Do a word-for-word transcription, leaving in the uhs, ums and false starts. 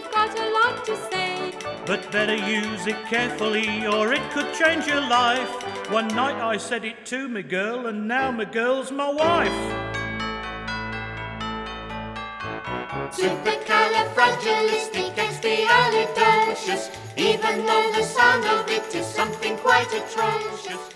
I've got a lot to say. But better use it carefully or it could change your life. One night I said it to me girl and now my girl's my wife. Supercalifragilisticexpialidocious, even though the sound of it is something quite atrocious.